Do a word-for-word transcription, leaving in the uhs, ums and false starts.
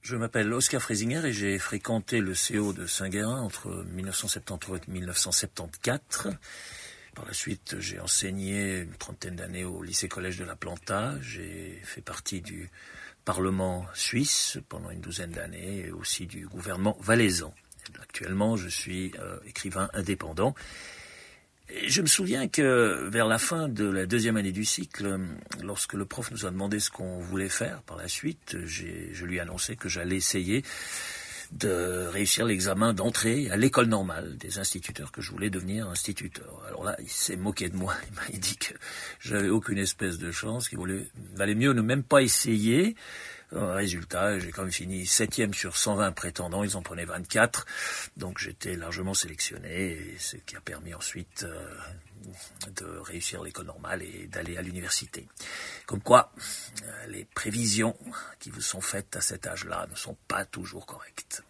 Je m'appelle Oscar Freisinger et j'ai fréquenté le C O de Saint-Guérin entre dix-neuf cent soixante-treize et dix-neuf cent soixante-quatorze. Par la suite, j'ai enseigné une trentaine d'années au lycée-collège de La Planta. J'ai fait partie du Parlement suisse pendant une douzaine d'années et aussi du gouvernement valaisan. Actuellement, je suis euh, écrivain indépendant. Et je me souviens que vers la fin de la deuxième année du cycle, lorsque le prof nous a demandé ce qu'on voulait faire par la suite, j'ai, je lui ai annoncé que j'allais essayer de réussir l'examen d'entrée à l'école normale des instituteurs, que je voulais devenir instituteur. Alors là, il s'est moqué de moi. Il m'a dit que j'avais aucune espèce de chance, qu'il voulait, valait mieux ne même pas essayer. Résultat, j'ai quand même fini septième sur cent vingt prétendants, ils en prenaient vingt-quatre, donc j'étais largement sélectionné, et ce qui a permis ensuite euh, de réussir l'école normale et d'aller à l'université. Comme quoi, euh, les prévisions qui vous sont faites à cet âge-là ne sont pas toujours correctes.